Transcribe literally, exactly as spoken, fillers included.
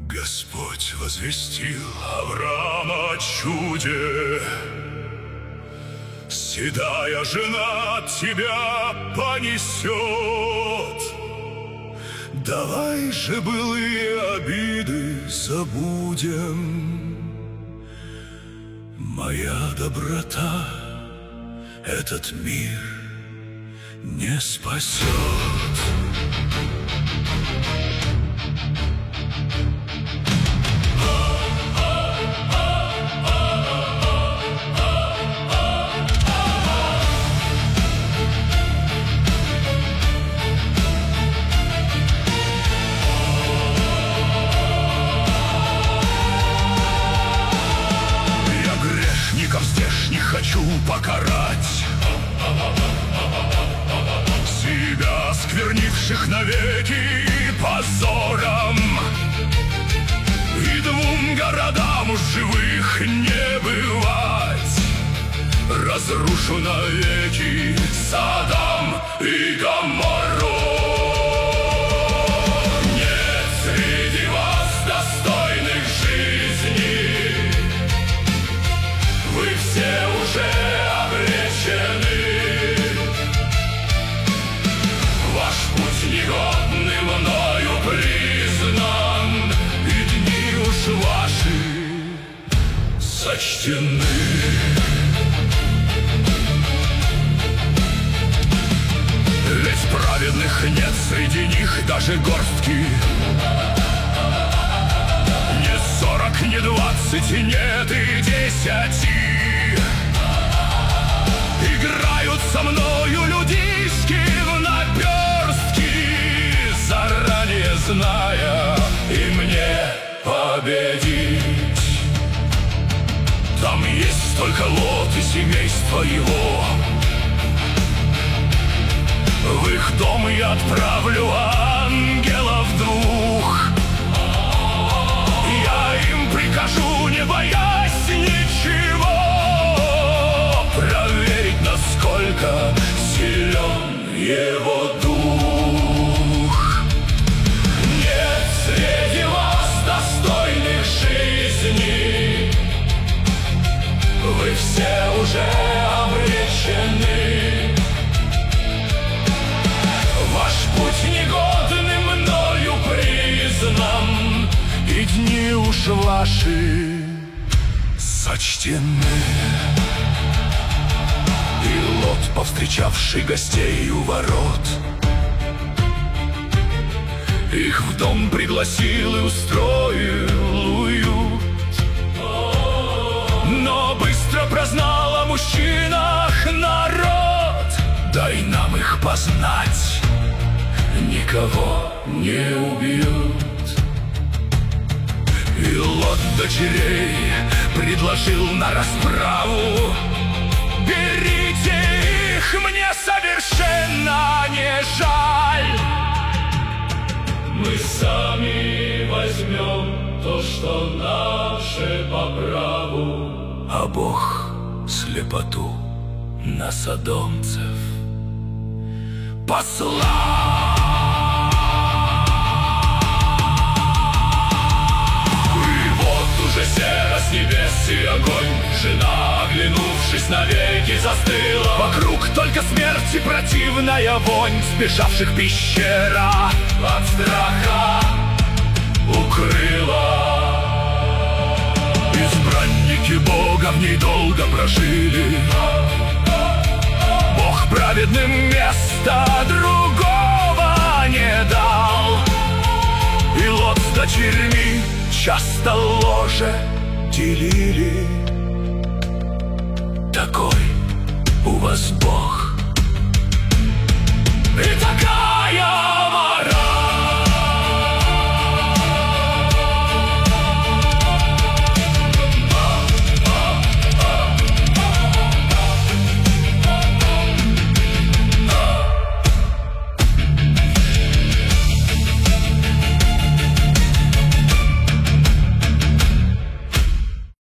Господь возвестил Авраама о чуде. Седая жена от тебя понесет. Давай же былые обиды забудем. Моя доброта этот мир не спасет. Здешних хочу покарать, себя сквернивших навеки позором, и двум городам уж живых не бывать. Разрушу навеки Содом и Гоморру. Нет среди вас достойных жизни, вы все уже обречены. Ваш путь негодный мною признан, и дни уж ваши сочтены. Ведь праведных нет среди них даже горстки. Ни сорок, ни двадцать, нет и десяти. Играют со мною людишки в наперстки, заранее зная и мне победить. Там есть только Лот и семейство его. В их дом я отправлю ангелов двух. Я им прикажу, не боясь ничего, проверить, насколько силен его дух. Нет среди вас достойных жизни, вы все уже обречены. Ваш путь негодный мною признан, и дни уж ваши сочтены. И Лот, повстречавший гостей у ворот, их в дом пригласил и устроил уют. Но быстро прознал о мужчинах народ. Дай нам их познать, никого не убьют. И Лот дочерей предложил на расправу. Берите их, мне совершенно не жаль. Мы сами возьмем то, что наше по праву. А Бог слепоту на содомцев послал. Серо с небес и огонь, жена, оглянувшись навеки, застыла. Вокруг только смерть и противная вонь. Сбежавших пещера от страха укрыла. Избранники Бога в ней долго прожили. Бог праведным места другого не дал. И Лот с дочерьми часто ложе делили. Такой у вас Бог.